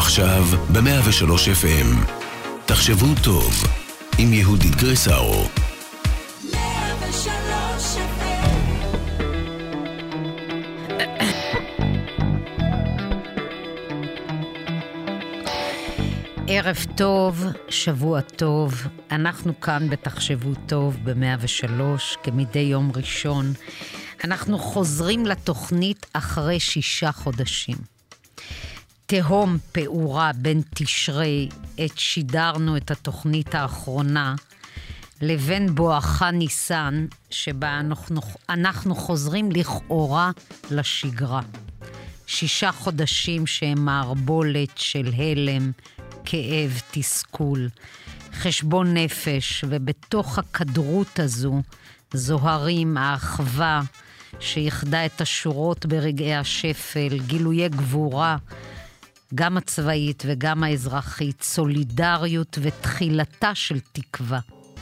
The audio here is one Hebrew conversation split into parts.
עכשיו ב-103 FM. תחשבו טוב, עם יהודית גרסאו. 103 ערב טוב, שבוע טוב, אנחנו כאן בתחשבו טוב ב-103, כמדי יום ראשון. אנחנו חוזרים לתוכנית אחרי 6 חודשים. תהום פעורה בין תשרי, עת שידרנו את התוכנית האחרונה, לבין בואכה ניסן, שבה אנחנו חוזרים לכאורה לשגרה. 6 חודשים שהם מערבולת של הלם, כאב, תסכול, חשבון נפש, ובתוך הכדרות הזו זוהרים האחווה שיחדה את השורות ברגעי השפל, גילויי גבורה, גם הצבאית וגם האזרחית, סולידריות ותחילתה של תקווה.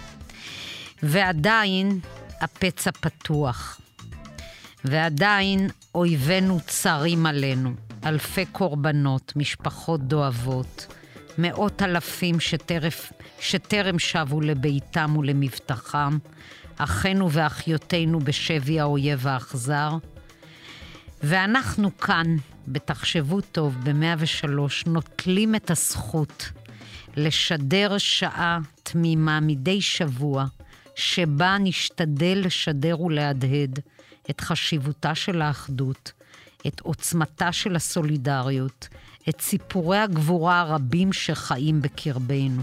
ועדיין הפצע פתוח, ועדיין אויבינו צרים עלינו, אלפי קורבנות, משפחות דואבות, מאות אלפים שטרם שבו לביתם ולמבטחם, אחינו ואחיותינו בשבי האויב האכזר. ואנחנו כאן, בתחשבו טוב, ב-103, נוטלים את הזכות לשדר שעה תמימה מדי שבוע, שבה נשתדל לשדר ולהדהד את חשיבותה של האחדות, את עוצמתה של הסולידריות, את סיפורי הגבורה הרבים שחיים בקרבנו.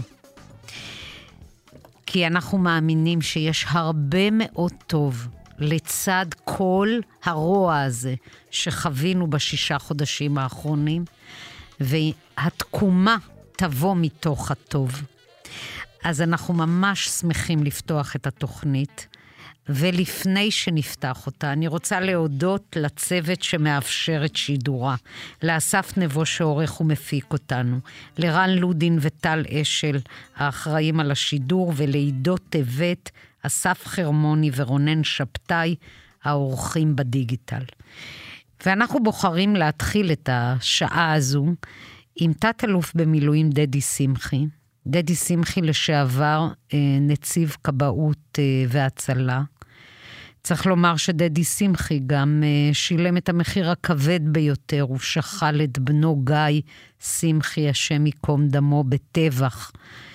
כי אנחנו מאמינים שיש הרבה מאוד טוב לצד כל הרוע הזה שחווינו ב6 חודשים האחרונים, והתקומה תבוא מתוך הטוב. אז אנחנו ממש שמחים לפתוח את התוכנית, ולפני שנפתח אותה, אני רוצה להודות לצוות שמאפשר את שידורה, לאסף נבו שעורך ומפיק אותנו, לרן לודין וטל אשל, האחראים על השידור, ולעידות טבת, אסף חרמוני ורונן שבתאי, האורחים בדיגיטל. ואנחנו בוחרים להתחיל את השעה הזו עם תת-אלוף במילואים דדי שמחי. דדי שמחי לשעבר נציב כבאות והצלה. צריך לומר שדדי שמחי גם שילם את המחיר הכבד ביותר, הוא שכל את בנו גיא שמחי, השם ייקום דמו, בטבח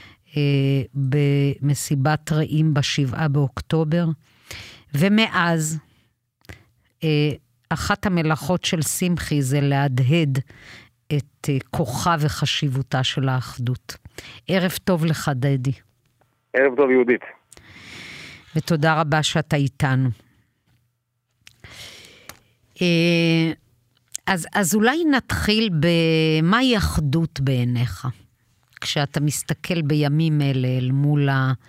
במסיבת רעים ב7 באוקטובר, ומאז אחת המלאכות של שמחי זה להדהד את כוחה וחשיבותה של האחדות. ערב טוב לך דדי. ערב טוב יהודית. ותודה רבה שאתה איתנו. אז אולי נתחיל במהי אחדות בעיניך, כשאתה מסתכל בימים אלה אל מול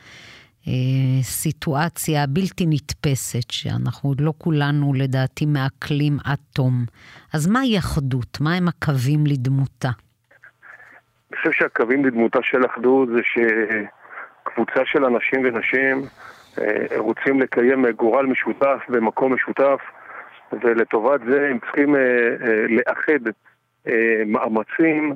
הסיטואציה הבלתי נתפסת, שאנחנו עוד לא כולנו לדעתי מעכלים עד תום. אז מהי אחדות? מה הם הקווים לדמותה? אני חושב שהקווים לדמותה של אחדות זה שקבוצה של אנשים ונשים רוצים לקיים גורל משותף במקום משותף, ולטובת זה הם צריכים לאחד מאמצים,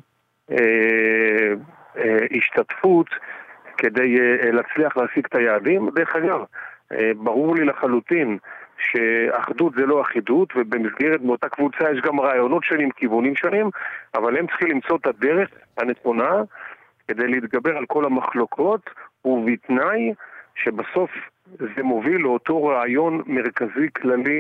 השתתפות, כדי להצליח להשיג את היעדים. דרך אגב, ברור לי לחלוטין שאחדות זה לא אחידות, ובמסגרת מאותה קבוצה יש גם רעיונות שונים, כיוונים שונים, אבל הם צריכים למצוא את הדרך הנכונה כדי להתגבר על כל המחלוקות, ובתנאי שבסוף זה מוביל לאותו רעיון מרכזי כללי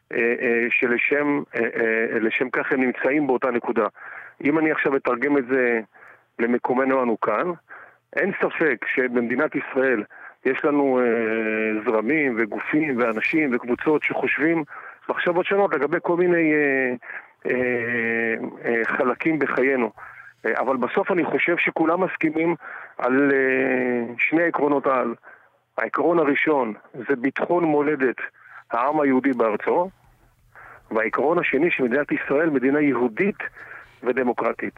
שלשם כך הם נמצאים באותה נקודה. אם אני עכשיו אתרגם את זה למקומנו אנו כאן, אין ספק שבמדינת ישראל יש לנו זרמים וגופים ואנשים וקבוצות שחושבים מחשבות שונות לגבי כל מיני חלקים בחיינו. אבל בסוף אני חושב שכולם מסכימים על שני עקרונות העל. העקרון הראשון זה ביטחון מולדת העם היהודי בארצו, והעקרון השני שמדינת ישראל מדינה יהודית ודמוקרטית.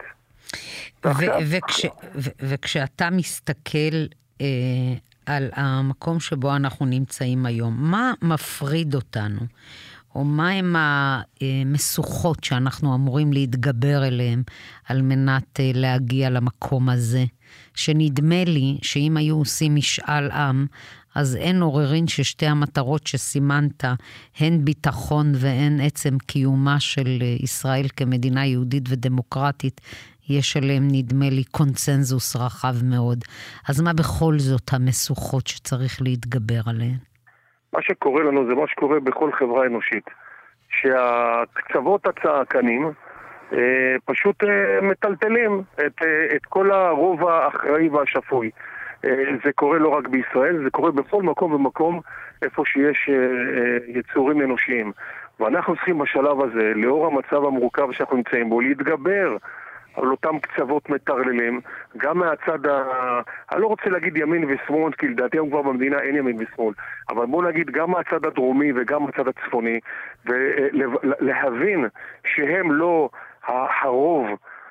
וכשאתה מסתכל על המקום שבו אנחנו נמצאים היום, מה מפריד אותנו? או מה הם המשוכות שאנחנו אמורים להתגבר אליהם, על מנת להגיע למקום הזה, שנדמה לי שאם היו עושים משאל עם, אז אין עוררין ששתי המטרות שסימנת, הן ביטחון והן עצם קיומה של ישראל כמדינה יהודית ודמוקרטית, יש עליהם נדמה לי קונצנזוס רחב מאוד. אז מה בכל זאת המשוכות שצריך להתגבר עליהן? מה שקורה לנו זה מה שקורה בכל חברה אנושית. שהקצוות הצעקנים פשוט מטלטלים את כל הרוב האחראי והשפוי. זה קורה לא רק בישראל, זה קורה בכל מקום ומקום איפה שיש יצורים אנושיים. ואנחנו צריכים בשלב הזה, לאור המצב המורכב שאנחנו נמצאים בו, להתגבר על אותם קצוות מטרללים, גם מהצד אני לא רוצה להגיד ימין ושמאל, כי לדעתי היום כבר במדינה אין ימין ושמאל, אבל בואו נגיד גם מהצד הדרומי וגם מהצד הצפוני, ולהבין שהם לא הרוב,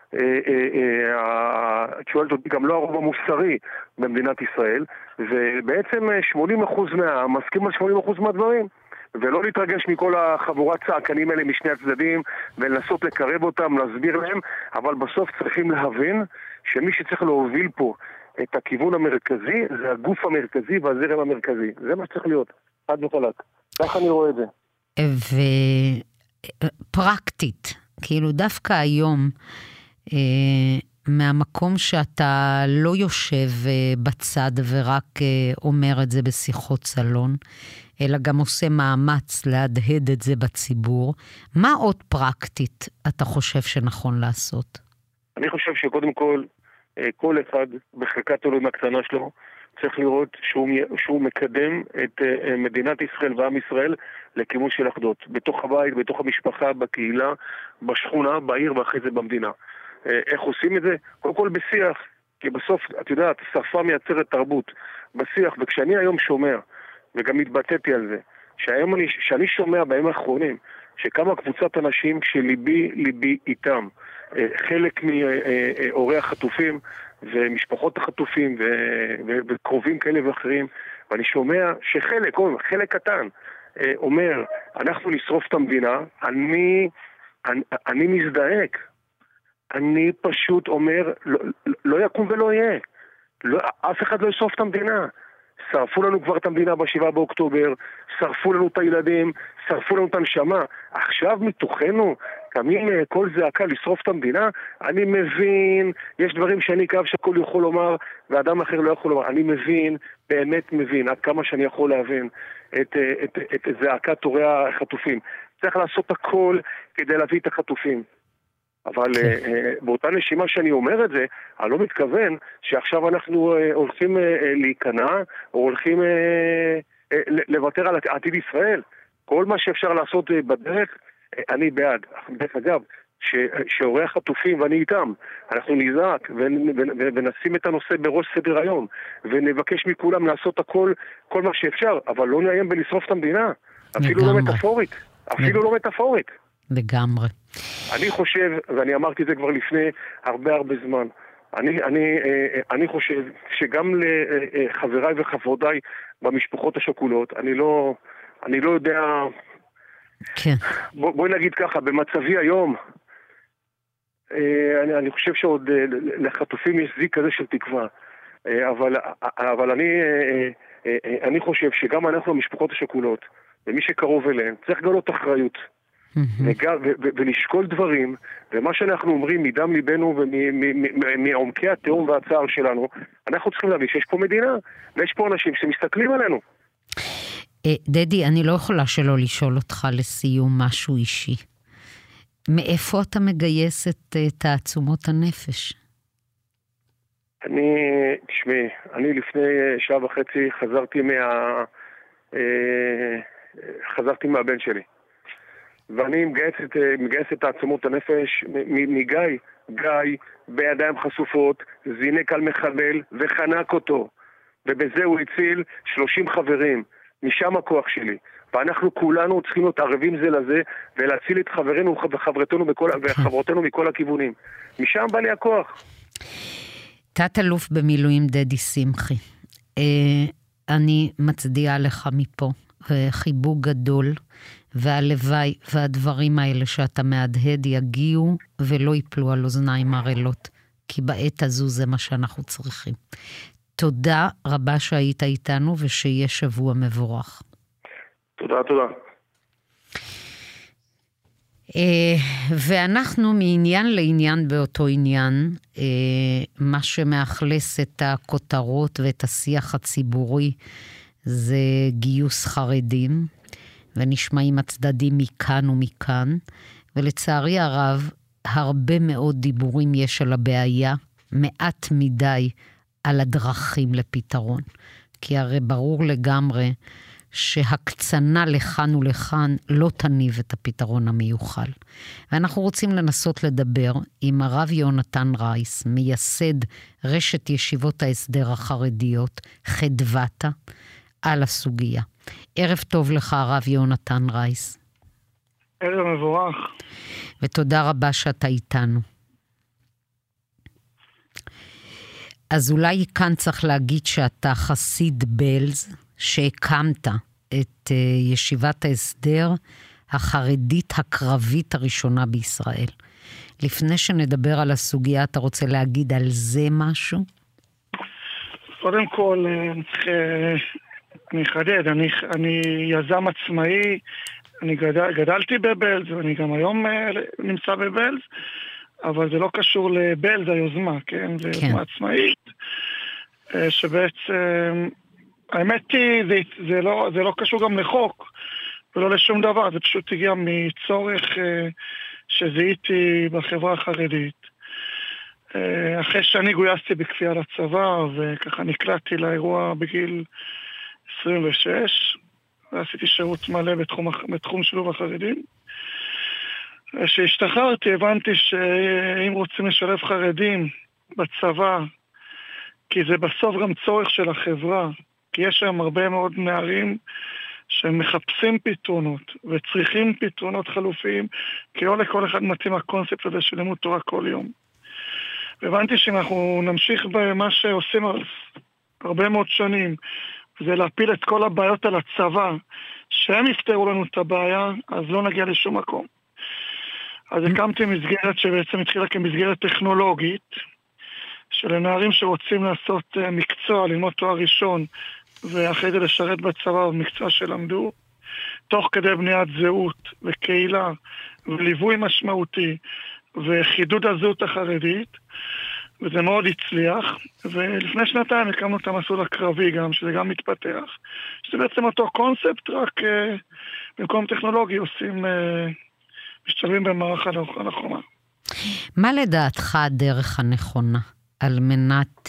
שואלת אותי, גם לא הרוב המוסרי במדינת ישראל, ובעצם 80% מסכים על 80% מהדברים. ולא להתרגש מכל החבורת צעקנים האלה משני הצדדים, ולנסות לקרב אותם, להסביר להם, אבל בסוף צריכים להבין שמי שצריך להוביל פה את הכיוון המרכזי, זה הגוף המרכזי והזרם המרכזי. זה מה שצריך להיות, חד וחלק. ככה אני רואה את זה. ופרקטית, כאילו דווקא היום, מהמקום שאתה לא יושב בצד ורק אומר את זה בשיחות סלון, אלא גם עושה מאמץ להדהד את זה בציבור, מה עוד פרקטית אתה חושב שנכון לעשות? אני חושב שקודם כל אחד בחלקת אלוהים הקטנה שלו, צריך לראות שהוא מקדם את מדינת ישראל ועם ישראל לכיוון של אחדות. בתוך הבית, בתוך המשפחה, בקהילה, בשכונה, בעיר ואחרי זה במדינה. איך עושים את זה? קודם כל בשיח, כי בסוף, את יודעת, שפה מייצרת תרבות. בשיח, וכשאני היום שומע, וגם התבטאתי על זה, שאני שומע בימים האחרונים, שכמה קבוצת אנשים שליבי איתם, חלק מהורי החטופים ומשפחות החטופים וקרובים כאלה ואחרים, ואני שומע שחלק, חלק קטן, אומר, אנחנו נשרוף את המדינה, אני מזדעק. אני פשוט אומר, לא יקום ולא יהיה. אף אחד לא ישרוף את המדינה. שרפו לנו כבר את המדינה ב7 באוקטובר, שרפו לנו את הילדים, שרפו לנו את הנשמה. עכשיו מתוכנו קמים כל זעקה לשרוף את המדינה. אני מבין, יש דברים שאני כאב שהכל יכול לומר ואדם אחר לא יכול לומר. אני מבין, באמת מבין, עד כמה שאני יכול להבין את זעקת הורי החטופים. צריך לעשות הכל כדי להביא את החטופים. אבל באותה נשימה שאני אומר את זה, אני לא מתכוון שעכשיו אנחנו הולכים להיכנע, או הולכים לוותר על עתיד ישראל. כל מה שאפשר לעשות בדרך, אני בעד. דרך אגב, שהורי החטופים ואני איתם, אנחנו נזעק ונשים את הנושא בראש סדר היום, ונבקש מכולם לעשות הכל, כל מה שאפשר, אבל לא נאיים בלשרוף את המדינה. אפילו לא מטאפורית. אפילו לא מטאפורית. לגמרי. אני חושב, ואני אמרתי את זה כבר לפני הרבה זמן, אני חושב שגם לחבריי וחברותיי במשפחות השכולות, אני לא יודע, כן. בואי נגיד ככה, במצבי היום, אני חושב שעוד לחטופים יש זיק כזה של תקווה, אבל אני חושב שגם אנחנו המשפחות השכולות, ומי שקרוב אליהם, צריך לגלות אחריות. ולשקול דברים, ומה שאנחנו אומרים מדם ליבנו ומעומקי התהום והצער שלנו, אנחנו צריכים להבין שיש פה מדינה, ויש פה אנשים שמסתכלים עלינו. דדי, אני לא יכולה שלא לשאול אותך לסיום משהו אישי. מאיפה אתה מגייס את תעצומות הנפש? אני לפני שעה וחצי חזרתי מהבן שלי. ואני מגייס את תעצומות הנפש מגיא. גיא בידיים חשופות, זינק על מחבל וחנק אותו. ובזה הוא הציל 30 חברים. משם הכוח שלי. ואנחנו כולנו צריכים להיות ערבים זה לזה, ולהציל את חברינו וחברותינו מכל הכיוונים. משם בא לי הכוח. תת-אלוף במילואים דדי שמחי. אני מצדיעה לך מפה, חיבוק גדול, והלוואי והדברים האלה שאתה מהדהד יגיעו ולא ייפלו על אוזניים ערלות, כי בעת הזו זה מה שאנחנו צריכים. תודה רבה שהיית איתנו ושיהיה שבוע מבורך. תודה, תודה. ואנחנו מעניין לעניין באותו עניין, מה שמאכלס את הכותרות ואת השיח הציבורי זה גיוס חרדים, ונשמעים הצדדים מכאן ומכאן, ולצערי הרב הרבה מאוד דיבורים יש על הבעיה, מעט מדי על הדרכים לפתרון, כי הרי ברור לגמרי שהקצנה לכאן ולכאן לא תניב את הפתרון המיוחל. ואנחנו רוצים לנסות לדבר עם הרב יונתן רייס, מייסד רשת ישיבות ההסדר החרדיות, חדוותה, על הסוגיה. ערב טוב לך, הרב יונתן רייס. ערב מבורך. ותודה רבה שאתה איתנו. אז אולי כאן צריך להגיד שאתה חסיד בלז, שהקמת את ישיבת ההסדר החרדית הקרבית הראשונה בישראל. לפני שנדבר על הסוגיה, אתה רוצה להגיד על זה משהו? קודם כל, אני אחדד, אני יזם עצמאי, אני גדלתי בבלז, ואני גם היום נמצא בבלז, אבל זה לא קשור לבלז היוזמה, כן? זה יוזמה עצמאית, שבעצם האמת היא, זה לא קשור גם לחוק, ולא לשום דבר, זה פשוט הגיע מצורך שזיהיתי בחברה החרדית. אחרי שאני גויסתי בכפייה לצבא, וככה נקלעתי לאירוע בגיל 26, ועשיתי שירות מלא בתחום שילוב החרדים. כשהשתחררתי, הבנתי שאם רוצים לשלב חרדים בצבא, כי זה בסוף גם צורך של החברה, כי יש שם הרבה מאוד נערים שמחפשים פתרונות וצריכים פתרונות חלופיים, כי לא לכל אחד מתאים הקונספט הזה של לימוד תורה כל יום. והבנתי שאם אנחנו נמשיך במה שעושים הרבה מאוד שנים, וזה להפיל את כל הבעיות על הצבא, שהם יפתרו לנו את הבעיה, אז לא נגיע לשום מקום. אז הקמתי מסגרת שבעצם התחילה כמסגרת טכנולוגית, של נערים שרוצים לעשות מקצוע, ללמוד תואר ראשון, ואחרי זה לשרת בצבא במקצוע שלמדו, תוך כדי בניית זהות וקהילה וליווי משמעותי וחידוד הזהות החרדית, וזה מאוד הצליח. ולפני שנתיים הקמנו את המסלול הקרבי גם, שזה גם מתפתח, שזה בעצם אותו קונספט, רק במקום טכנולוגי עושים, משתלבים במערך הלוחמה. מה לדעתך הדרך הנכונה על מנת,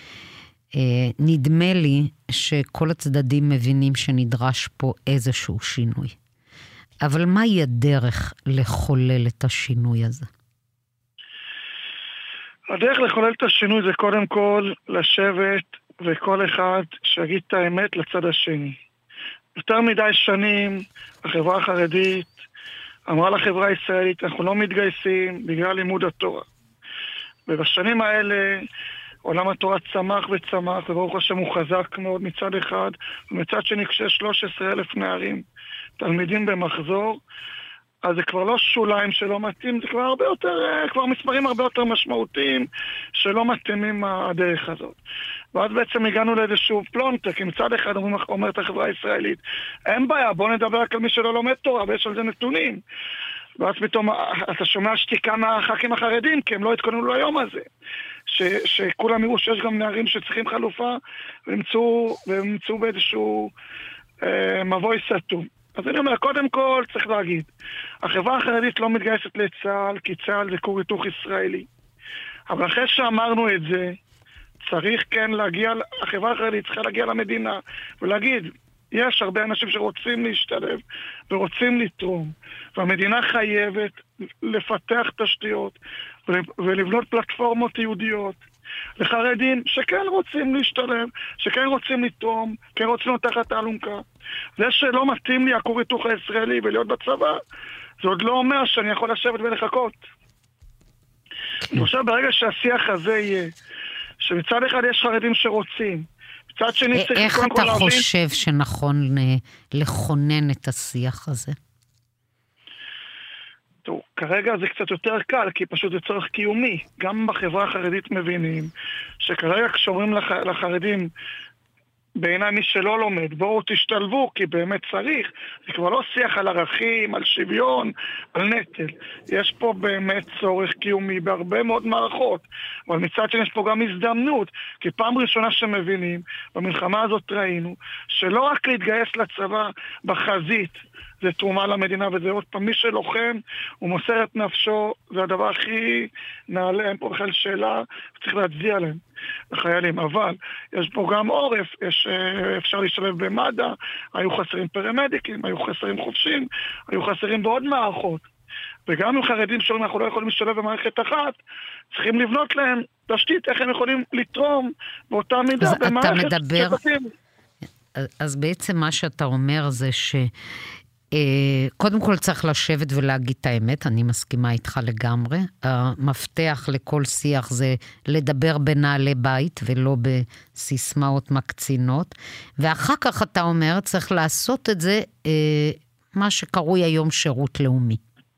נדמה לי שכל הצדדים מבינים שנדרש פה איזשהו שינוי. אבל מהי הדרך לחולל את השינוי הזה? הדרך לחולל את השינוי זה קודם כל לשבת וכל אחד שיגיד את האמת לצד השני. יותר מדי שנים החברה החרדית אמרה לחברה הישראלית, אנחנו לא מתגייסים בגלל לימוד התורה. ובשנים האלה עולם התורה צמח וצמח, וברוך השם הוא חזק מאוד מצד אחד, ומצד שני כשיש 13,000 נערים, תלמידים במחזור, אז זה כבר לא שוליים שלא מתאים, זה כבר הרבה יותר, כבר מספרים הרבה יותר משמעותיים שלא מתאימים הדרך הזאת. ואז בעצם הגענו לאיזשהו פלונטר, כי מצד אחד אומרת החברה הישראלית, אין בעיה, בוא נדבר רק על מי שלא לומד תורה, ויש על זה נתונים. ואז פתאום אתה שומע שתיקה מהח"כים החרדים, כי הם לא התכוננו ליום הזה. שכולם יראו שיש גם נערים שצריכים חלופה, וימצאו באיזשהו מבוי סתום. אז אני אומר, קודם כל צריך להגיד, החברה החרדית לא מתגייסת לצה"ל, כי צה"ל זה כור היתוך ישראלי. אבל אחרי שאמרנו את זה, צריך כן להגיע, החברה החרדית צריכה להגיע למדינה, ולהגיד, יש הרבה אנשים שרוצים להשתלב, ורוצים לתרום, והמדינה חייבת לפתח תשתיות, ולבנות פלטפורמות יהודיות, לחרדים שכן רוצים להשתלב, שכן רוצים לתרום, כן רוצים להיות תחת האלונקה. זה שלא מתאים לי הכור היתוך הישראלי ולהיות בצבא, זה עוד לא אומר שאני יכול לשבת ולחכות. אני חושב ברגע שהשיח הזה יהיה, שמצד אחד יש חרדים שרוצים, מצד שני צריך איך אתה חושב שנכון לכונן את השיח הזה? כרגע זה קצת יותר קל, כי פשוט זה צורך קיומי. גם בחברה החרדית מבינים שכרגע כשאומרים לחרדים, בעיניי מי שלא לומד, בואו תשתלבו, כי באמת צריך. זה כבר לא שיח על ערכים, על שוויון, על נטל. יש פה באמת צורך קיומי בהרבה מאוד מערכות. אבל מצד שני יש פה גם הזדמנות, כי פעם ראשונה שמבינים, במלחמה הזאת ראינו, שלא רק להתגייס לצבא בחזית, זה תרומה למדינה, וזה עוד פעם, מי שלוחם, הוא מוסר את נפשו, זה הדבר הכי נעלה, אין פה בכלל שאלה, צריך להצדיע להם, לחיילים. אבל יש פה גם עורף, אפשר להשתלב במד"א, היו חסרים פרמדיקים, היו חסרים חופשים, היו חסרים בעוד מערכות. וגם עם חרדים שאומרים, אנחנו לא יכולים להשתלב במערכת אחת, צריכים לבנות להם תשתית, איך הם יכולים לתרום באותה מידה במערכת שבתים. אז בעצם מה שאתה אומר זה קודם כל צריך לשבת ולהגיד את האמת, אני מסכימה איתך לגמרי. המפתח לכל שיח זה לדבר בנעלי בית ולא בסיסמאות מקצינות. ואחר כך אתה אומר, צריך לעשות את זה, מה שקרוי היום שירות לאומי.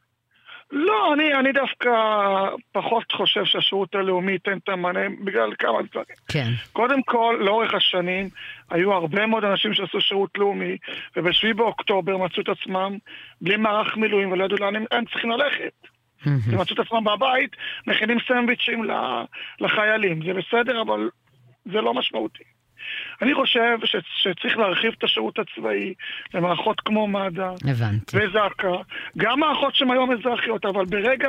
לא, אני דווקא פחות חושב שהשירות הלאומי ייתן את המענה בגלל כמה דברים. כן. קודם כל, לאורך השנים, היו הרבה מאוד אנשים שעשו שירות לאומי, וב7 באוקטובר מצאו את עצמם בלי מערך מילואים, ולא ידעו לאן הם צריכים ללכת. הם מצאו את עצמם בבית, מכינים סנדוויצ'ים לחיילים. זה בסדר, אבל זה לא משמעותי. אני חושב שצריך להרחיב את השירות הצבאי למערכות כמו מד"א וזק"א, גם מערכות שהן היום אזרחיות, אבל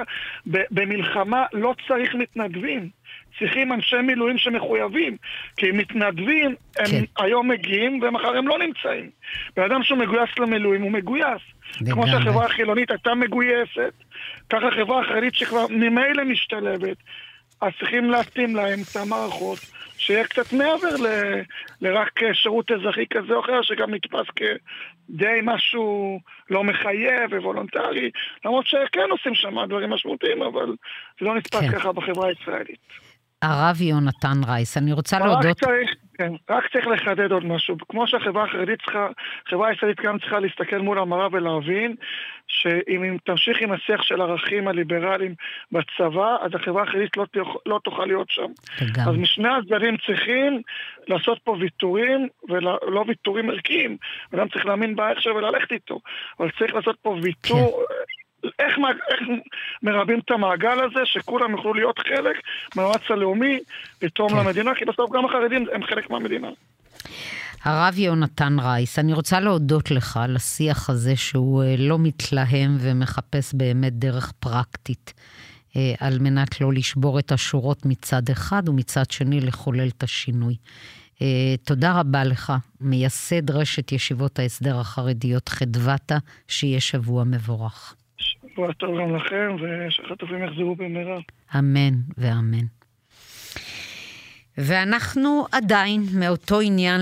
במלחמה לא צריך מתנדבים, צריכים אנשי מילואים שמחויבים, כי מתנדבים הם היום מגיעים ומחר הם לא נמצאים. באדם שהוא מגויס למילואים הוא מגויס, כמו שהחברה החילונית הייתה מגויסת, ככה החברה החרדית שכבר ממילא משתלבת, אז צריכים להתאים להם את המערכות שיהיה קצת מעבר לרק שירות אזרחי כזה או אחר, שגם נתפס כדי משהו לא מחייב וולונטרי, למרות שכן עושים שם דברים משמעותיים, אבל זה לא נתפס ככה בחברה הישראלית. הרב יונתן רייס, אני רוצה להודות... רק צריך לחדד עוד משהו. כמו שהחברה החרדית צריכה, החברה הישראלית גם צריכה להסתכל מול המראה ולהבין שאם תמשיך עם השיח של ערכים הליברליים בצבא, אז החברה החרדית לא תוכל להיות שם. אז משני הצדדים צריכים לעשות פה ויתורים, ולא ויתורים ערכיים. אדם צריך להאמין בערך שלו וללכת איתו. אבל צריך לעשות פה ויתור... איך מרבים את המעגל הזה, שכולם יוכלו להיות חלק מהמאמץ הלאומי, לתרום למדינה, כי בסוף גם החרדים הם חלק מהמדינה. הרב יונתן רייס, אני רוצה להודות לך על השיח הזה, שהוא לא מתלהם ומחפש באמת דרך פרקטית, על מנת לא לשבור את השורות מצד אחד, ומצד שני לחולל את השינוי. תודה רבה לך, מייסד רשת ישיבות ההסדר החרדיות חדוותה, שיהיה שבוע מבורך. שבוע טוב גם לכם, ושהחטופים יחזרו במהרה. אמן ואמן. ואנחנו עדיין מאותו עניין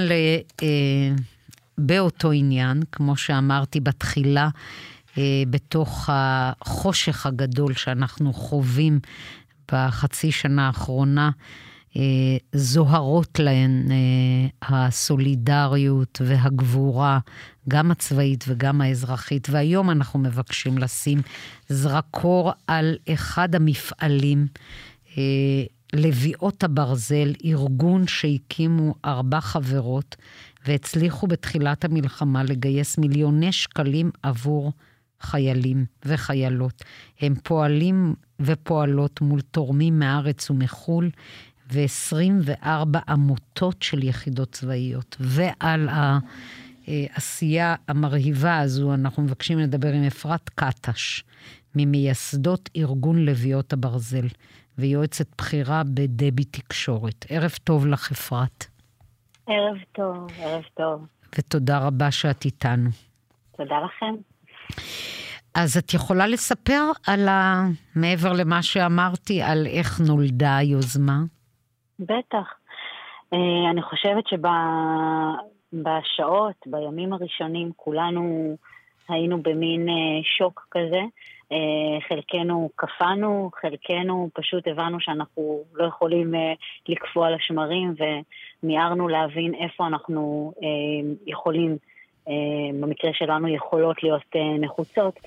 באותו עניין, כמו שאמרתי בתחילה, בתוך החושך הגדול שאנחנו חווים בחצי שנה האחרונה, זוהרות להן הסולידריות והגבורה, גם הצבאית וגם האזרחית, והיום אנחנו מבקשים לשים זרקור על אחד המפעלים, לביאות הברזל, ארגון שהקימו 4 חברות, והצליחו בתחילת המלחמה לגייס מיליוני שקלים עבור חיילים וחיילות. הם פועלים ופועלות מול תורמים מארץ ומחול, ו24 עמותות של יחידות צבאיות. ועל העשייה המרהיבה הזו אנחנו מבקשים לדבר עם אפרת קטש, ממייסדות ארגון לביאות הברזל, ויועצת בחירה בדבי תקשורת. ערב טוב לך, אפרת. ערב טוב, ערב טוב. ותודה רבה שאת איתנו. תודה לכם. אז את יכולה לספר על מעבר למה שאמרתי, על איך נולדה היוזמה? בטח. אני חושבת שבשעות, בימים הראשונים, כולנו היינו במין שוק כזה. חלקנו קפאנו, חלקנו פשוט הבנו שאנחנו לא יכולים לקפוא על השמרים, ומיהרנו להבין איפה אנחנו יכולים, במקרה שלנו יכולות להיות נחוצות.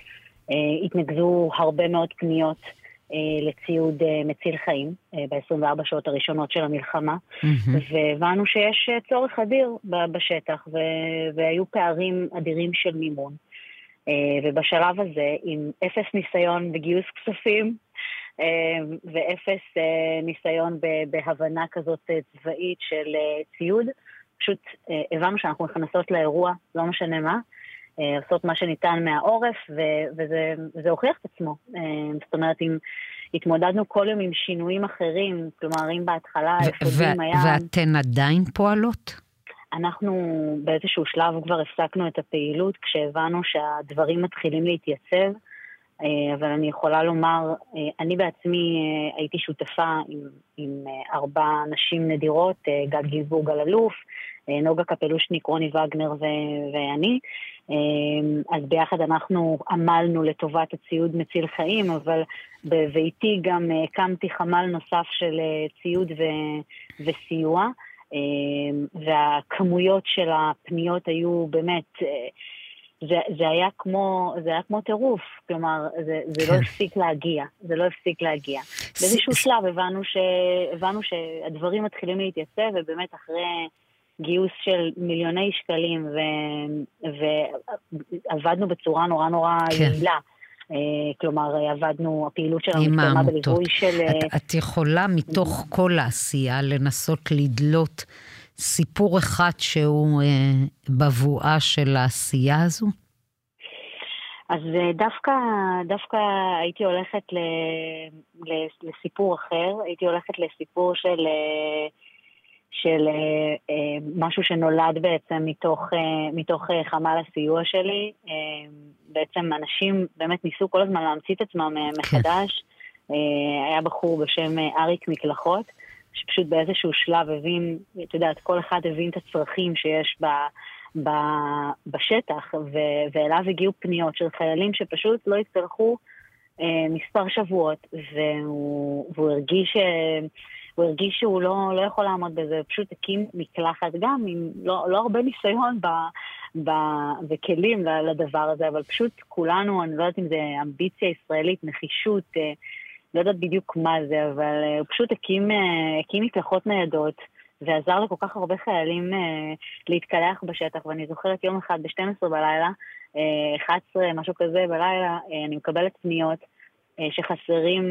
התנגזו הרבה מאוד פניות לציוד מציל חיים ב-24 שעות הראשונות של המלחמה, והבנו שיש צורך אדיר בשטח, והיו פערים אדירים של מימון. ובשלב הזה, עם אפס ניסיון בגיוס כספים, ואפס ניסיון בהבנה כזאת צבאית של ציוד, פשוט הבנו שאנחנו נכנסות לאירוע, לא משנה מה, לעשות מה שניתן מהעורף, וזה הוכיח את עצמו. זאת אומרת, אם התמודדנו כל יום עם שינויים אחרים, כלומר, אם בהתחלה אפודים היה... ואתן עדיין פועלות? אנחנו באיזשהו שלב כבר הפסקנו את הפעילות, כשהבנו שהדברים מתחילים להתייצב, אבל אני יכולה לומר, אני בעצמי הייתי שותפה עם 4 נשים נדירות, גד גינזבורג אלוף, נוגה קפלושניק, רוני וגנר ואני, אז ביחד אנחנו עמלנו לטובת הציוד מציל חיים, אבל ואיתי גם הקמתי חמ"ל נוסף של ציוד וסיוע, והכמויות של הפניות היו באמת, זה היה כמו טירוף, כלומר, זה לא הפסיק להגיע. באיזשהו שלב הבנו שהדברים מתחילים להתייצב, ובאמת אחרי גיוס של מיליוני שקלים, ועבדנו בצורה נורא נורא יעילה. כלומר, עבדנו, הפעילות שלנו התקיימה בליווי של... את יכולה מתוך כל העשייה לנסות לדלות סיפור אחד שהוא בבואה של העשייה הזו? אז דווקא הייתי הולכת לסיפור אחר, הייתי הולכת לסיפור של משהו שנולד בעצם מתוך חמ"ל הסיוע שלי. בעצם אנשים באמת ניסו כל הזמן להמציא את עצמם מחדש. היה בחור בשם אריק מקלחות, שפשוט באיזשהו שלב הבין, את יודעת, כל אחד הבין את הצרכים שיש בשטח, ואליו הגיעו פניות של חיילים שפשוט לא הצטרכו מספר שבועות, והוא הרגיש שהוא לא יכול לעמוד בזה, פשוט הקים מקלחת גם, עם לא הרבה ניסיון וכלים לדבר הזה, אבל פשוט כולנו, אני לא יודעת אם זה אמביציה ישראלית, נחישות, לא יודעת בדיוק מה זה, אבל הוא פשוט הקים מקלחות ניידות, ועזר לכל כך הרבה חיילים להתקלח בשטח, ואני זוכרת יום אחד ב-12 בלילה, 11, משהו כזה בלילה, אני מקבלת פניות, שחסרים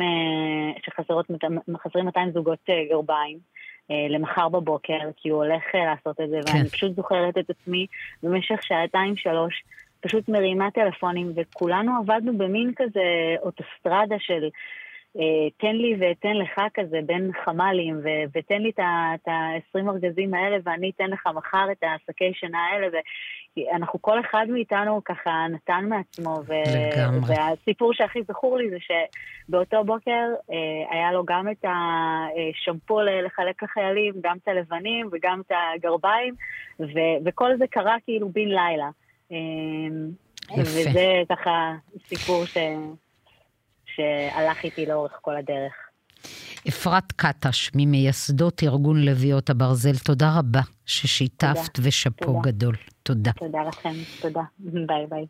200 זוגות גרביים למחר בבוקר, כי הוא הולך לעשות את זה, ואני פשוט זוכרת את עצמי במשך 2-3 פשוט מרימה טלפונים, וכולנו עבדנו במין כזה אוטוסטרדה של תן לי ותן לך כזה בין חמלים, ותן לי את ה-20 ארגזים האלה, ואני אתן לך מחר את השקי שנה האלה, ואנחנו כל אחד מאיתנו ככה נתן מעצמו, והסיפור שהכי זכור לי זה שבאותו בוקר היה לו גם את השמפו לחלק לחיילים, גם את הלבנים וגם את הגרביים, וכל זה קרה כאילו בין לילה. וזה ככה סיפור שהלך איתי לאורך כל הדרך. אפרת קטש, ממייסדות ארגון לביאות הברזל, תודה רבה ששיתפת ושפו גדול. תודה. תודה לכם, תודה. ביי ביי.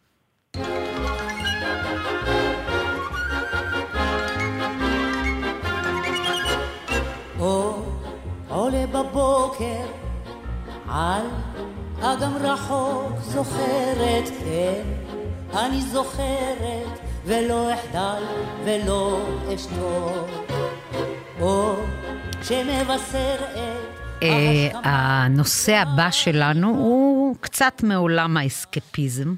עולה בבוקר על אגם רחוק, זוכרת, כן, אני זוכרת, ולא אחדל ולא אשתוק, או שמבשר את הנושא הבא שלנו הוא קצת מעולם האסקפיזם.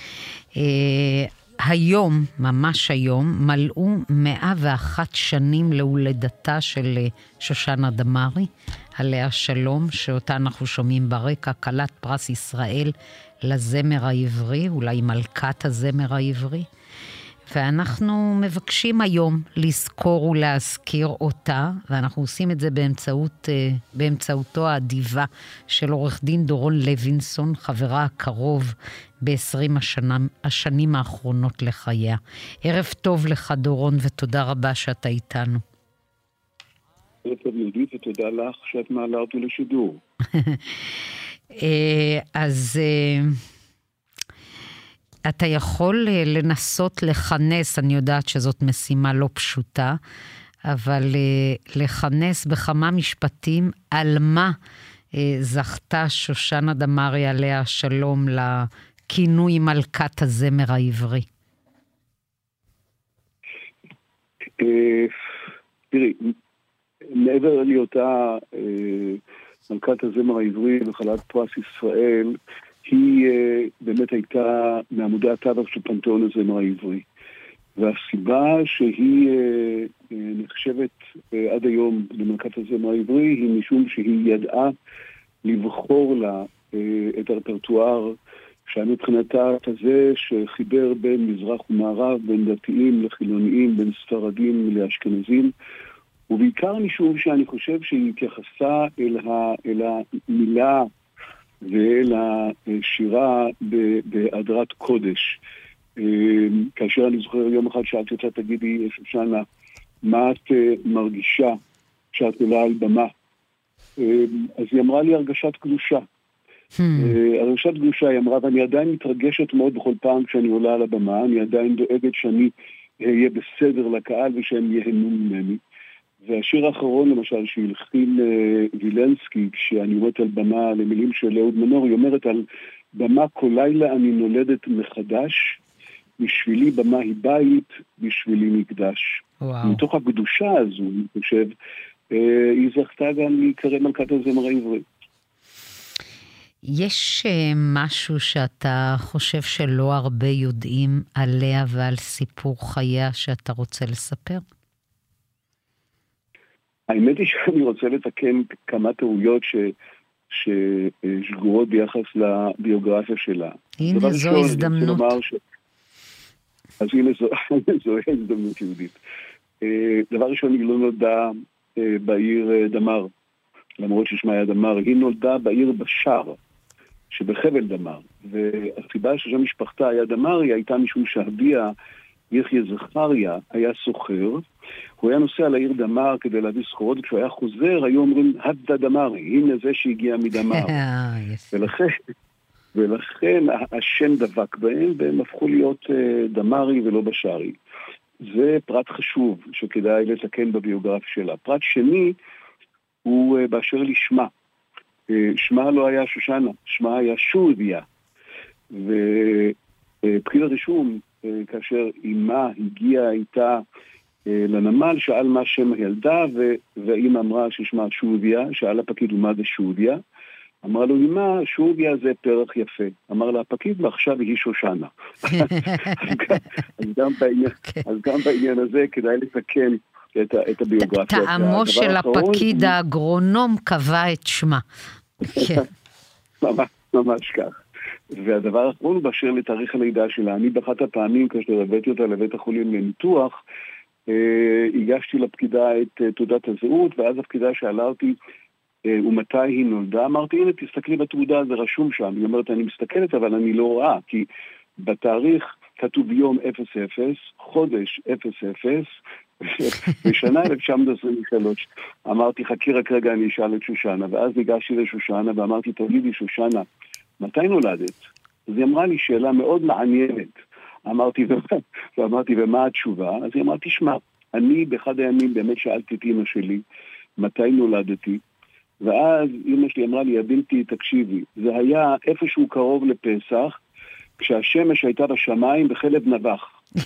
היום, ממש היום, מלאו 101 שנים להולדתה של שושנה דמארי, עליה שלום, שאותה אנחנו שומעים ברקע, כלת פרס ישראל לזמר העברי, אולי מלכת הזמר העברי. ואנחנו מבקשים היום לזכור ולהזכיר אותה, ואנחנו עושים את זה באמצעותו האדיבה של עורך דין דורון לוינסון, חברה הקרוב ב-20 השנים האחרונות לחייה. ערב טוב לך דורון, ותודה רבה שאתה איתנו. ערב טוב יהודית, ותודה לך שאת מעלה אותי לשידור. אז אתה יכול לנסות לכנס, אני יודעת שזאת משימה לא פשוטה, אבל לכנס בכמה משפטים על מה זכתה שושנה דמארי עליה השלום לכינוי מלכת הזמר העברי. תראי, מעבר להיותה מלכת הזמר העברי וחלת פרס ישראל, היא באמת הייתה מעמודי התווך של פנתיאון הזמר העברי. והסיבה שהיא נחשבת עד היום למלכת הזמר העברי היא משום שהיא ידעה לבחור לה את הרפרטואר שהיה מבחינתה כזה שחיבר בין מזרח ומערב, בין דתיים לחילוניים, בין ספרדים לאשכנזים, ובעיקר משום שאני חושב שהיא התייחסה אל המילה ואל השירה בהדרת קודש. כאשר אני זוכר יום אחד שאלתי אותה, תגידי שושנה, מה את מרגישה כשאת עולה על במה? אז היא אמרה לי הרגשת קדושה. הרגשת קדושה היא אמרה, ואני עדיין מתרגשת מאוד בכל פעם כשאני עולה על הבמה, אני עדיין דואגת שאני אהיה בסדר לקהל ושהם יהנו ממני. והשיר האחרון למשל שהלחין וילנסקי, כשאני עומדת על במה למילים של אהוד מנור, היא אומרת על במה כל לילה אני נולדת מחדש, בשבילי במה היא בית, בשבילי מקדש. וואו. מתוך הקדושה הזו, אני חושב, היא זכתה גם להיקרא מלכת הזמר העברי. יש משהו שאתה חושב שלא הרבה יודעים עליה ועל סיפור חייה שאתה רוצה לספר? האמת היא שאני רוצה לתקן כמה טעויות ששגורות ביחס לביוגרפיה שלה. הנה, זו הזדמנות. אז הנה זו הזדמנות יהודית. דבר ראשון, היא לא נולדה בעיר דמר, למרות ששמה היה דמר, היא נולדה בעיר בשאר, שבחבל דמר. והסיבה ששם משפחתה היה דמר, היא הייתה משום שאביה, יחיה זכריה, היה סוחר, הוא היה נוסע לעיר דמר כדי להביא סחורות, וכשהוא היה חוזר, היו אומרים, הדדה דמרי, הנה זה שהגיע מדמר. ולכן השם דבק בהם, והם הפכו להיות דמרי ולא בשארי. זה פרט חשוב שכדאי לתקן בביוגרפיה שלה. פרט שני הוא באשר לשמה. שמה לא היה שושנה, שמה היה שודיה. ופקיד הרישום, כאשר אימה הגיעה איתה לנמל, שאל מה שם הילדה, והאימא אמרה ששמה שודיה, שאל הפקיד ומה זה שודיה. אמרה לו, אימא, שודיה זה פרח יפה. אמר לה הפקיד, ועכשיו היא שושנה. אז גם בעניין הזה כדאי לתקן את הביוגרפיה. טעמו של הפקיד האגרונום קבע את שמה. ממש כך. והדבר האחרון הוא באשר לתאריך הלידה שלה. אני באחת הפעמים, כאשר הבאתי אותה לבית החולים לניתוח, הגשתי לפקידה את תעודת הזהות, ואז הפקידה שאלה אותי, ומתי היא נולדה? אמרתי, הנה, תסתכלי בתעודה, זה רשום שם. היא אומרת, אני מסתכלת, אבל אני לא רואה, כי בתאריך כתוב יום 00, חודש 00, בשנה 1923. אמרתי, חכי רק רגע, אני אשאל את שושנה. ואז ניגשתי לשושנה ואמרתי, תגידי, שושנה, מתי נולדת? אז היא אמרה לי שאלה מאוד מעניינת. אמרתי, ומה התשובה? אז היא אמרה, תשמע, אני באחד הימים באמת שאלתי את אמא שלי, מתי נולדתי? ואז אמא שלי אמרה לי, הבנתי, תקשיבי, זה היה איפשהו קרוב לפסח, כשהשמש הייתה בשמיים בחלב נבח.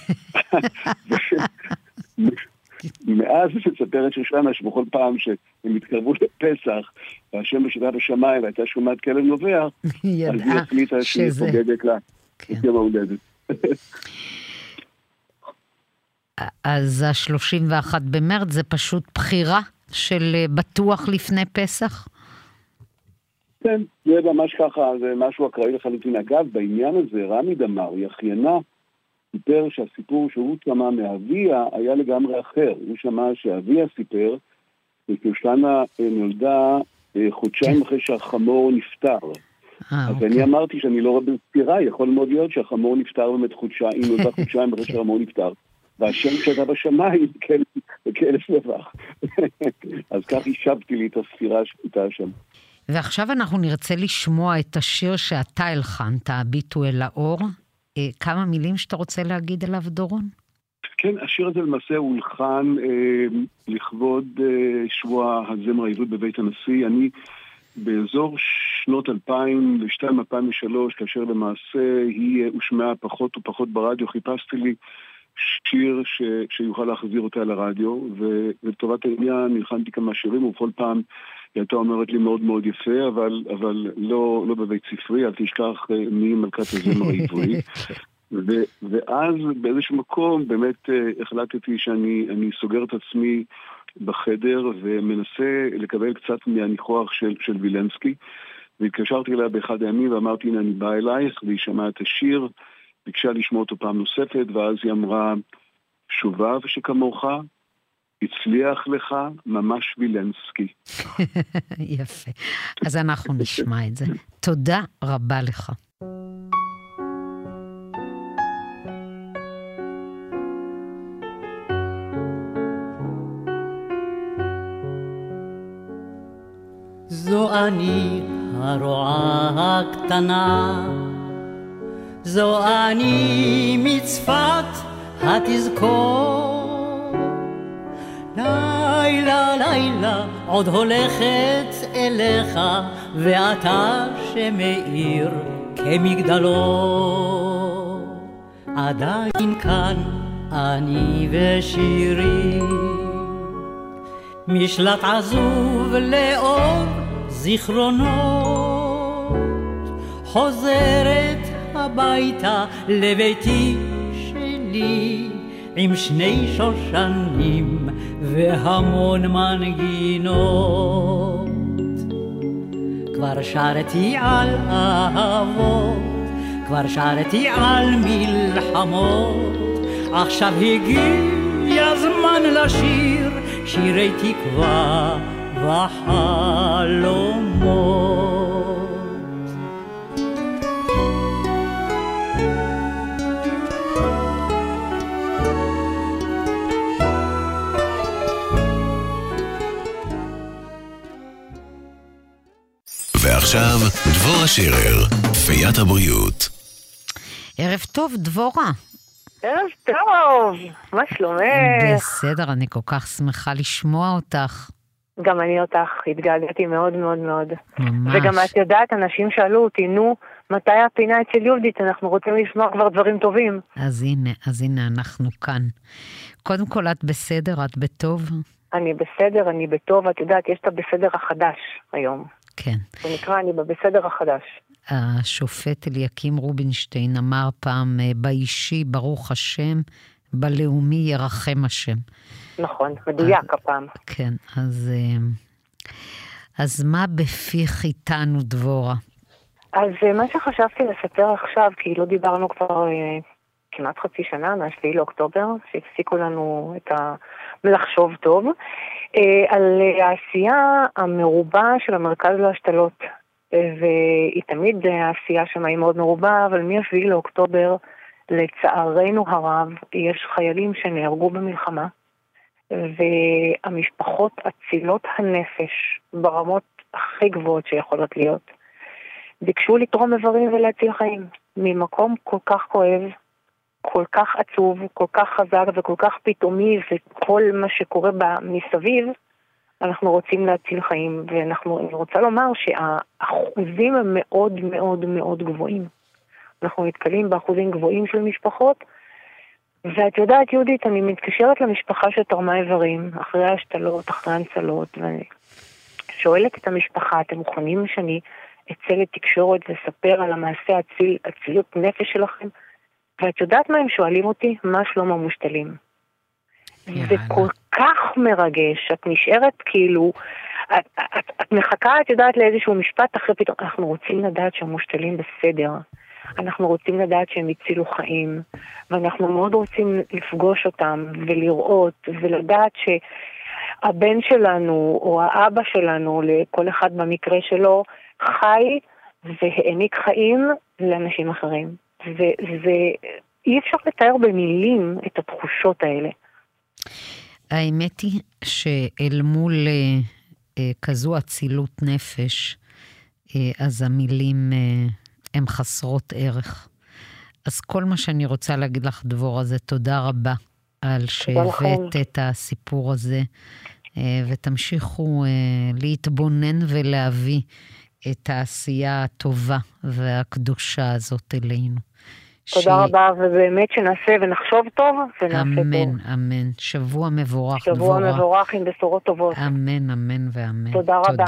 מאז מספרת שושנה שבכל פעם שהם התקרבו לפסח, והשמש הייתה בשמיים והייתה שומעת כלב נובח, אז היא החליטה שהיא חוגגת לה את יום ההולדת. אז ה-31 במרץ זה פשוט בחירה של בטוח לפני פסח? כן, זה ממש ככה, זה משהו אקראי לחלוטין. אגב, בעניין הזה, רמי דמארי, אחיינה, סיפר שהסיפור שהוא שמע מאביה היה לגמרי אחר. הוא שמע שאביה סיפר, ושושנה נולדה חודשיים אחרי שהחמור נפטר. אז אני אמרתי שאני לא רואה בספירה, יכול מאוד להיות שהחמור נפטר באמת חודשיים, נולדה חודשיים אחרי שהחמור נפטר. והשם שהייתה בשמיים, כאלף נבח. אז כך השבתי לי את הספירה שהייתה שם. ועכשיו אנחנו נרצה לשמוע את השיר שאתה הלחנת, הביטו אל האור. כמה מילים שאתה רוצה להגיד עליו, דורון? כן, השיר הזה למעשה הולחן לכבוד שבוע הזמר העברי בבית הנשיא. אני באזור שנות 2002-2003, כאשר למעשה היא הושמעה פחות ופחות ברדיו, חיפשתי לי שיר שיוכל להחזיר אותה לרדיו, ולטובת העניין נלחמתי כמה שירים, ובכל פעם היא הייתה אומרת לי מאוד מאוד יפה, אבל לא בבית ספרי, אל תשכח מי מלכת הזמר העברי. ואז באיזשהו מקום באמת החלטתי שאני סוגר את עצמי בחדר ומנסה לקבל קצת מהניחוח של וילנסקי, והתקשרתי אליה באחד הימים ואמרתי, הנה אני בא אלייך, והיא שמעה את השיר, ביקשה לשמוע אותו פעם נוספת, ואז היא אמרה, שובב שכמוך, הצליח לך ממש וילנסקי. יפה. אז אנחנו נשמע את זה. תודה רבה לך. זו אני הרועה הקטנה, זו אני מצפת התזכור, לילה לילה עוד הולכת אליך, ואתה שמאיר כמגדלו. עדיין כאן אני ושירי, משלט עזוב לאור זיכרונות, חוזרת הביתה לביתי שלי, עם שני שושנים והמון מנגינות. כבר שרתי על אהבות, כבר שרתי על מלחמות, עכשיו הגיע הזמן לשיר שירי תקווה וחלומות. ועכשיו דבורה שרר, פיית הבריאות. ערב טוב, דבורה. ערב טוב, מה שלומך? בסדר, אני כל כך שמחה לשמוע אותך. גם אני אותך, התגעגעתי מאוד מאוד מאוד. ממש. וגם את יודעת, אנשים שאלו אותי, נו, מתי הפינה אצל יהודית? אנחנו רוצים לשמוע כבר דברים טובים. אז הנה, אנחנו כאן. קודם כל, את בסדר? את בטוב? אני בסדר, אני בטוב. את יודעת, יש את הבסדר החדש היום. כן. זה נקרא, אני בבסדר החדש. השופט אליקים רובינשטיין אמר פעם, באישי ברוך השם, בלאומי ירחם השם. נכון, מדויק הפעם. כן, אז מה בפיך איתנו, דבורה? אז מה שחשבתי לספר עכשיו, כי לא דיברנו כבר כמעט חצי שנה, מה-7 לאוקטובר, שהפסיקו לנו את לחשוב טוב, על העשייה המרובה של המרכז להשתלות. והיא תמיד העשייה שם היא מאוד מרובה, אבל מ-7 לאוקטובר, לצערנו הרב, יש חיילים שנהרגו במלחמה, והמשפחות הצילות הנפש ברמות הכי גבוהות שיכולות להיות, ביקשו לתרום איברים ולהציל חיים, ממקום כל כך כואב, כל כך עצוב, כל כך חזק וכל כך פתאומי, וכל מה שקורה מסביב, אנחנו רוצים להציל חיים, ואני רוצה לומר שהאחוזים הם מאוד מאוד מאוד גבוהים. אנחנו מתקלים באחוזים גבוהים של משפחות, ואת יודעת, יהודית, אני מתקשרת למשפחה שתרמה איברים, אחרי ההשתלות, אחרי ההנצלות, ואני שואלת את המשפחה, אתם מוכנים שאני אצא לתקשורת וספר על המעשה הצילות נפש שלכם? ואת יודעת מה הם שואלים אותי? מה שלום המושתלים? זה כל כך מרגש, את נשארת כאילו, את מחכה, את יודעת, לאיזשהו משפט, אחרי פתאום, אנחנו רוצים לדעת שהמושתלים בסדר, אנחנו רוצים לדעת שהם הצילו חיים, ואנחנו מאוד רוצים לפגוש אותם, ולראות, ולדעת שהבן שלנו, או האבא שלנו, לכל אחד במקרה שלו, חי, והעניק חיים לאנשים אחרים. אי אפשר לתאר במילים את התחושות האלה. האמת היא שאל מול כזו אצילות נפש, אז המילים הן חסרות ערך. אז כל מה שאני רוצה להגיד לך, דבורה, זה תודה רבה על שהבאת את הסיפור הזה, ותמשיכו להתבונן ולהביא את העשייה הטובה והקדושה הזאת אלינו. תודה רבה, ובאמת שנעשה ונחשוב טוב, ונעשה אמן, טוב. אמן. שבוע מבורך, שבוע מבורך עם בשורות טובות. אמן, אמן ואמן. תודה רבה.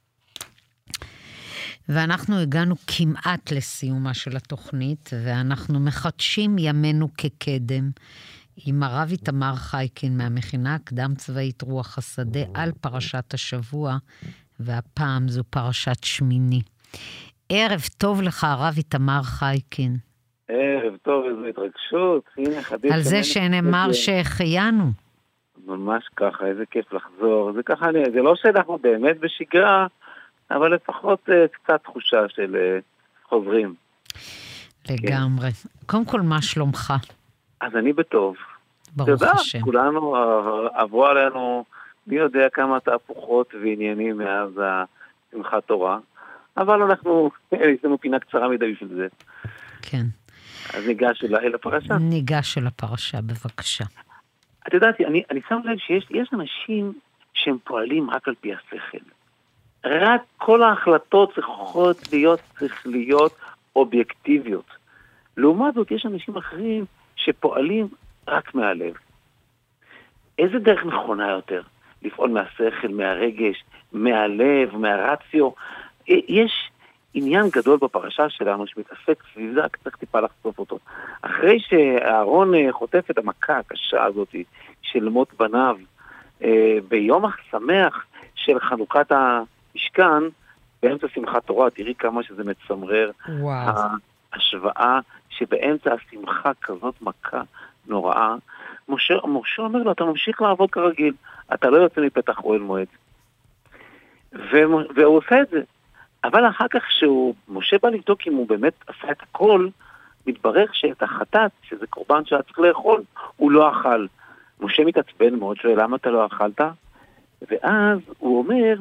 ואנחנו הגענו כמעט לסיומה של התוכנית, ואנחנו מחדשים ימינו כקדם, עם הרב איתמר חייקין מהמכינה הקדם צבאית רוח השדה על פרשת השבוע, והפעם זו פרשת שמיני. ערב טוב לך, הרב איתמר חייקין. ערב טוב, איזו התרגשות. על זה שנאמר שהחיינו. ממש ככה, איזה כיף לחזור. זה ככה, זה לא שאנחנו באמת בשגרה, אבל לפחות קצת תחושה של חוזרים. לגמרי. קודם כל, מה שלומך? אז אני בטוב. ברוך השם. כולנו עברו עלינו, מי יודע כמה תהפוכות ועניינים מאז שמחת תורה, אבל יש לנו פינה קצרה מדי בשביל זה. כן. אז ניגש אל הפרשה. ניגש אל הפרשה, בבקשה. את יודעת, אני שם לב שיש אנשים שהם פועלים רק על פי השכל. רק כל ההחלטות צריך להיות אובייקטיביות. לעומת זאת, יש אנשים אחרים שפועלים רק מהלב. איזה דרך נכונה יותר? לפעול מהשכל, מהרגש, מהלב, מהרציו. יש עניין גדול בפרשה שלנו שמתעסק סביב זה, צריך טיפה לחשוף אותו. אחרי שאהרון חוטף את המכה הקשה הזאת של מות בניו, ביום השמח של חנוכת המשכן, באמצע שמחת תורה, תראי כמה שזה מצמרר. ההשוואה שבאמצע השמחה כזאת מכה נוראה, משה אומר לו, אתה ממשיך לעבוד כרגיל, אתה לא יוצא מפתח אוהל מועד. והוא עושה את זה. אבל אחר כך משה בא לבדוק אם הוא באמת עשה את הכל, מתברר שאת החטאת, שזה קורבן שהיה צריך לאכול, הוא לא אכל. משה מתעצבן מאוד, שואל, למה אתה לא אכלת? ואז הוא אומר,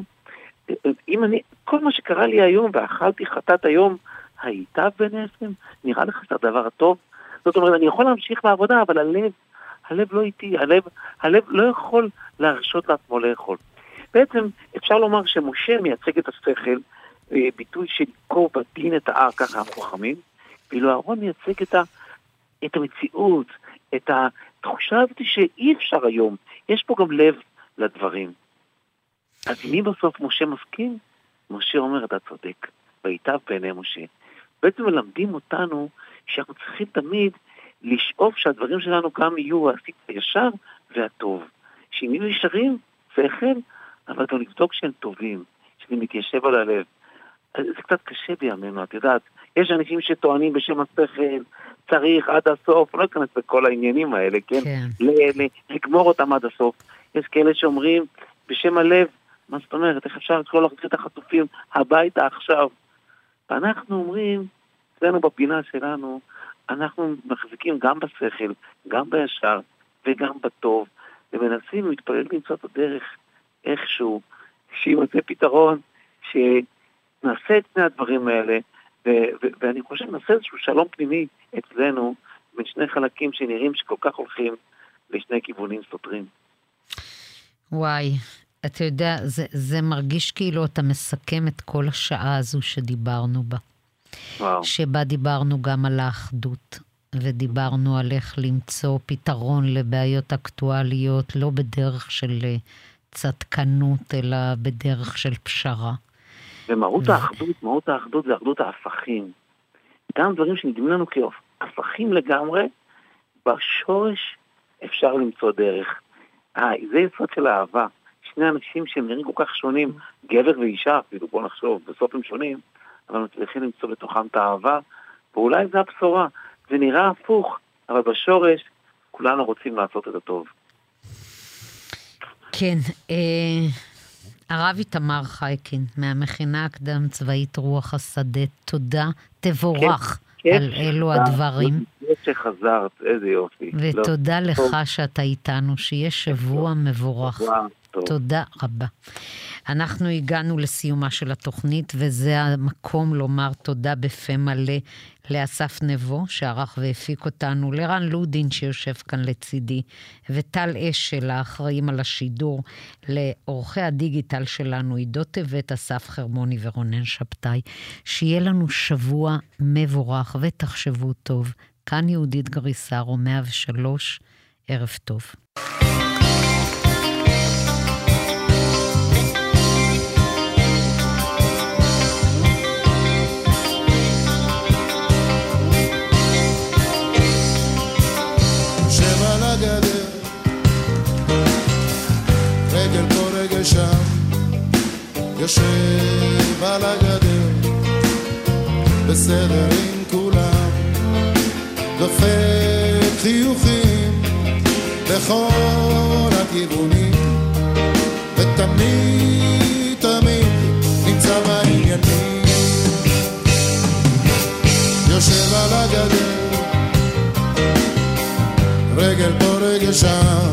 כל מה שקרה לי היום ואכלתי חטאת היום, הייתה בנעשם? נראה לך שזה הדבר הטוב? זאת אומרת, אני יכול להמשיך בעבודה, אבל הלב לא איתי, הלב לא יכול להרשות לעצמו לאכול. בעצם אפשר לומר שמשה מייצג את השכל, ביטוי של קור בדין את הער, ככה החכמים, ואילו אהרון מייצג את המציאות, את התחושה הזאת שאי אפשר היום, יש פה גם לב לדברים. אז מי בסוף משה מסכים? משה אומר, אתה צודק, והייתה בעיני משה. בעצם מלמדים אותנו שאנחנו צריכים תמיד לשאוף שהדברים שלנו גם יהיו העשית הישר והטוב. שאם יהיו ישרים, זה החל, אבל גם לבדוק שהם טובים, שזה מתיישב על הלב. זה קצת קשה בימינו, את יודעת. יש אנשים שטוענים בשם השכל, צריך עד הסוף, לא אכנס בכל העניינים האלה, כן? לגמור אותם עד הסוף. יש כאלה שאומרים בשם הלב, מה זאת אומרת, איך אפשר לא להחזיר את החטופים הביתה עכשיו? ואנחנו אומרים, אצלנו בפינה שלנו, אנחנו מחזיקים גם בשכל, גם בישר וגם בטוב, ומנסים ומתפללים למצוא את הדרך איכשהו, שימצא פתרון, שנעשה את שני הדברים האלה, ואני חושב נעשה איזשהו שלום פנימי אצלנו, בין שני חלקים שנראים שכל כך הולכים לשני כיוונים סותרים. וואי, אתה יודע, זה מרגיש כאילו אתה מסכם את כל השעה הזו שדיברנו בה. וואו. שבה דיברנו גם על האחדות, ודיברנו על איך למצוא פתרון לבעיות אקטואליות, לא בדרך של צדקנות, אלא בדרך של פשרה. ומהות האחדות זה אחדות ההפכים. גם דברים שנדמים לנו כהפכים לגמרי, בשורש אפשר למצוא דרך. זה יסוד של האהבה. שני אנשים שהם נראים כל כך שונים, גבר ואישה, אפילו בוא נחשוב, בסוף הם שונים, אבל מצליחים למצוא בתוכם את האהבה, ואולי זה הבשורה. זה נראה הפוך, אבל בשורש כולנו רוצים לעשות את הטוב. כן, הרב איתמר חייקין, מהמכינה הקדם צבאית רוח השדה, תודה, תבורך על אלו הדברים. שחזרת, איזה יופי. ותודה לך שאתה איתנו, שיהיה שבוע מבורך. תודה רבה. אנחנו הגענו לסיומה של התוכנית, וזה המקום לומר תודה בפה מלא לאסף נבו, שערך והפיק אותנו, לרן לודין שיושב כאן לצידי, וטל אשל, האחראים על השידור, לאורחי הדיגיטל שלנו, עידו טבת, אסף חרמוני ורונן שבתאי. שיהיה לנו שבוע מבורך, ותחשבו טוב. כאן יהודית גריסרו, 103, ערב טוב. רגל פה רגל שם, יושב על הגדר, בסדר עם כולם, דופק חיוכים בכל הכיוונים, ותמיד תמיד נמצא בעניינים. יושב על הגדר, רגל פה רגל שם,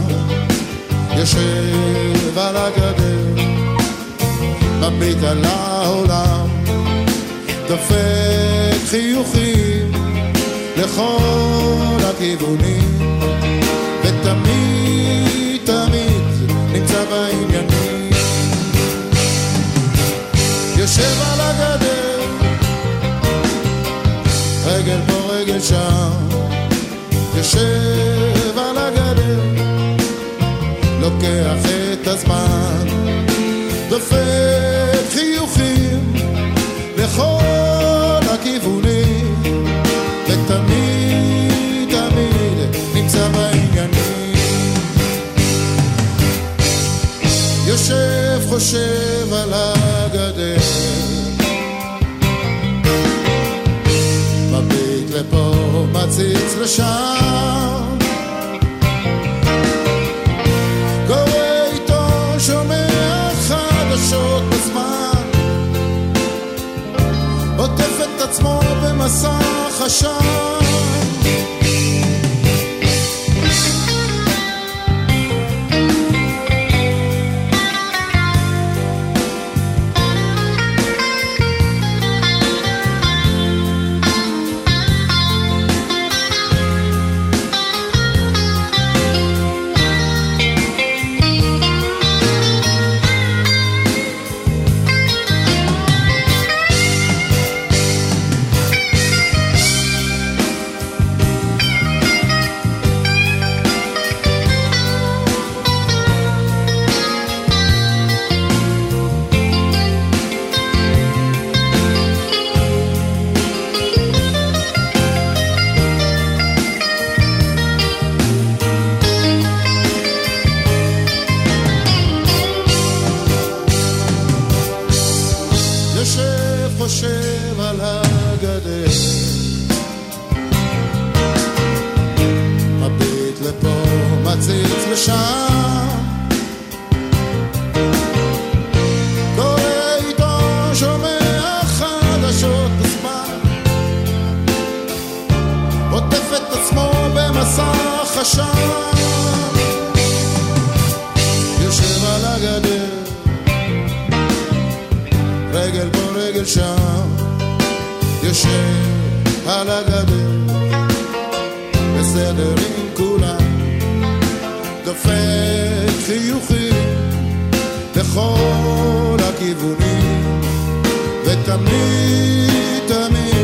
יושב על הגדר, מביט על העולם, דופק חיוכים לכל הכיוונים, ותמיד תמיד נמצא בעניינים. יושב על הגדר, רגל פה רגל שם, יושב על הגדר, לוקח את הזמן, דופק חיוכים לכל הכיוונים, ותמיד תמיד נמצא בעניינים. יושב חושב על הגדר, מביט לפה מציץ לשם, שומע חדשות בזמן, עוטף את עצמו במסע חשב. חושב על הגדר, מביט לפה מציץ לשם, קורא עיתון שומע חדשות בזמן, עוטף את עצמו במסע חשב. יושב על הגדר, רגל פה רגל שם, יושב על הגדר, בסדר עם כולם, דופק חיוכים לכל הכיוונים, ותמיד תמיד